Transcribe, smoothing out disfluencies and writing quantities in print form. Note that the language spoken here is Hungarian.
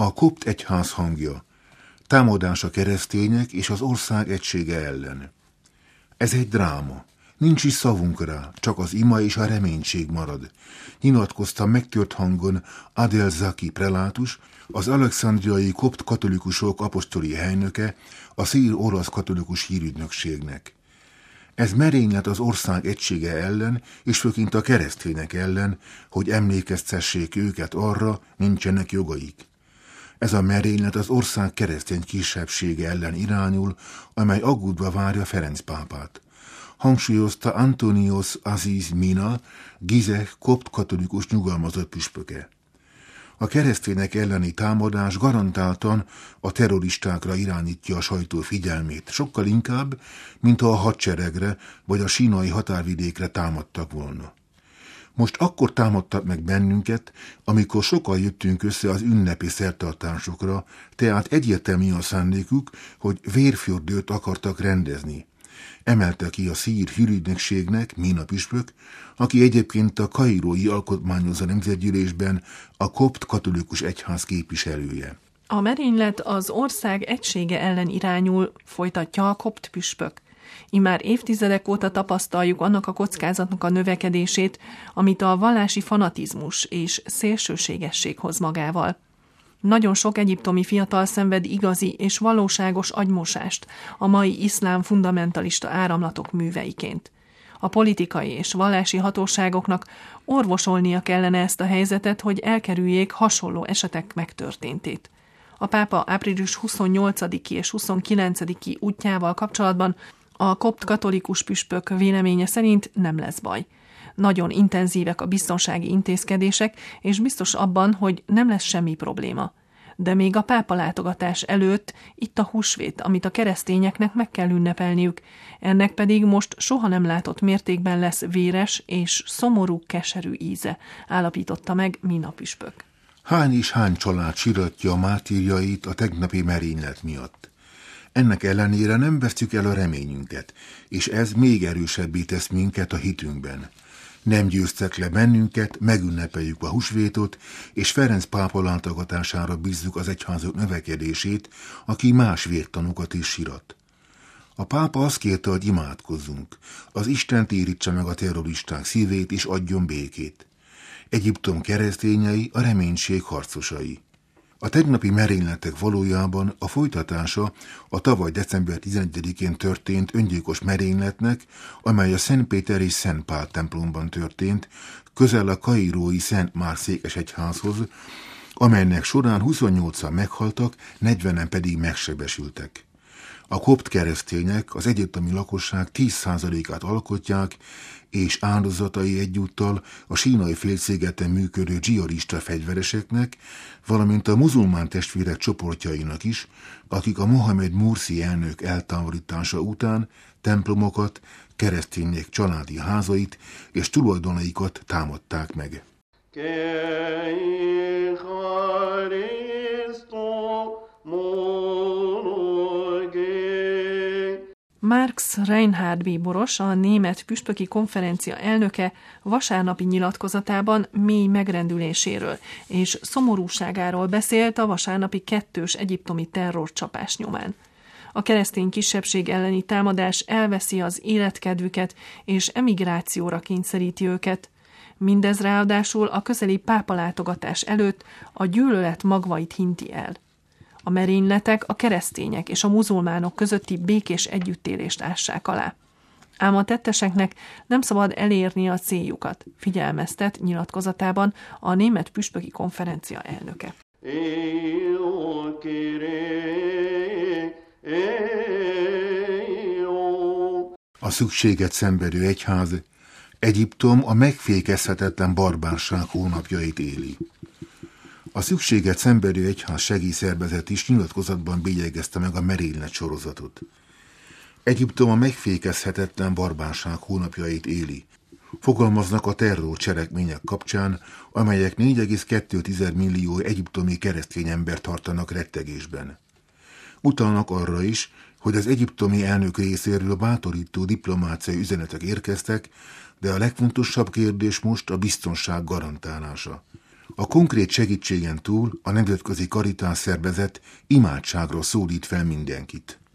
A kopt egyház hangja, támadás a keresztények és az ország egysége ellen. Ez egy dráma. Nincs is szavunk rá, csak az ima és a reménység marad. Nyilatkozta megtört hangon Adel Zaki prelátus, az alexandriai kopt katolikusok apostoli helynöke, a szír-orosz katolikus hírügynökségnek. Ez merénylet az ország egysége ellen, és főként a keresztények ellen, hogy emlékeztessék őket arra, nincsenek jogaik. Ez a merénylet az ország keresztény kisebbsége ellen irányul, amely aggódva várja Ferenc pápát. Hangsúlyozta Antonios Aziz Mina, Gizeh kopt katolikus nyugalmazott püspöke. A keresztények elleni támadás garantáltan a terroristákra irányítja a sajtó figyelmét, sokkal inkább, mint ha a hadseregre vagy a sínai határvidékre támadtak volna. Most akkor támadtak meg bennünket, amikor sokan jöttünk össze az ünnepi szertartásokra, tehát egyértelmű a szándékuk, hogy vérfürdőt akartak rendezni. Emelte ki a szír hírügynökségnek Mina püspök, aki egyébként a kairói alkotmányozó nemzetgyűlésben a kopt katolikus egyház képviselője. A merénylet az ország egysége ellen irányul, folytatja a kopt püspök. Immár évtizedek óta tapasztaljuk annak a kockázatnak a növekedését, amit a vallási fanatizmus és szélsőségesség hoz magával. Nagyon sok egyiptomi fiatal szenved igazi és valóságos agymosást a mai iszlám fundamentalista áramlatok műveiként. A politikai és vallási hatóságoknak orvosolnia kellene ezt a helyzetet, hogy elkerüljék hasonló esetek megtörténtét. A pápa április 28-i és 29-i útjával kapcsolatban a kopt katolikus püspök véleménye szerint nem lesz baj. Nagyon intenzívek a biztonsági intézkedések, és biztos abban, hogy nem lesz semmi probléma. De még a pápa látogatás előtt itt a húsvét, amit a keresztényeknek meg kell ünnepelniük, ennek pedig most soha nem látott mértékben lesz véres és szomorú, keserű íze, állapította meg Mina püspök. Hány és hány család siratja a mártírjait a tegnapi merénylet miatt. Ennek ellenére nem vesztjük el a reményünket, és ez még erősebbé tesz minket a hitünkben. Nem győztek le bennünket, megünnepeljük a húsvétot, és Ferenc pápa látogatására bízzuk az egyházak növekedését, aki más vértanúkat is sirat. A pápa azt kérte, hogy imádkozzunk, az Isten térítse meg a terroristák szívét, és adjon békét. Egyiptom keresztényei a reménység harcosai. A tegnapi merényletek valójában a folytatása a tavaly december 11-én történt öngyilkos merényletnek, amely a Szent Péter és Szent Pál templomban történt, közel a kairói Szent Márk székesegyházhoz, amelynek során 28-an meghaltak, 40-en pedig megsebesültek. A kopt keresztények az egyiptomi lakosság 10%-át alkotják, és áldozatai egyúttal a sínai félszigeten működő dzsihadista fegyvereseknek, valamint a muzulmán testvérek csoportjainak is, akik a Mohamed Mursi elnök eltávolítása után templomokat, keresztények családi házait és tulajdonaikat támadták meg. Marx Reinhard bíboros, a német püspöki konferencia elnöke vasárnapi nyilatkozatában mély megrendüléséről és szomorúságáról beszélt a vasárnapi kettős egyiptomi terrorcsapás nyomán. A keresztény kisebbség elleni támadás elveszi az életkedvüket és emigrációra kényszeríti őket. Mindez ráadásul a közeli pápalátogatás előtt a gyűlölet magvait hinti el. A merényletek a keresztények és a muzulmánok közötti békés együttélést ássák alá. Ám a tetteseknek nem szabad elérni a céljukat, figyelmeztet nyilatkozatában a német püspöki konferencia elnöke. A szükséget szenvedő egyház, Egyiptom a megfékezhetetlen barbárság hónapjait éli. A szükséget szenvedő egyház segélyszervezet is nyilatkozatban bélyegezte meg a merénylet sorozatot. Egyiptom a megfékezhetetlen barbárság hónapjait éli. Fogalmaznak a terror cselekmények kapcsán, amelyek 4,2 millió egyiptomi keresztény embert tartanak rettegésben. Utalnak arra is, hogy az egyiptomi elnök részéről bátorító diplomáciai üzenetek érkeztek, de a legfontosabb kérdés most a biztonság garantálása. A konkrét segítségen túl a Nemzetközi Karitás Szervezet imádságra szólít fel mindenkit.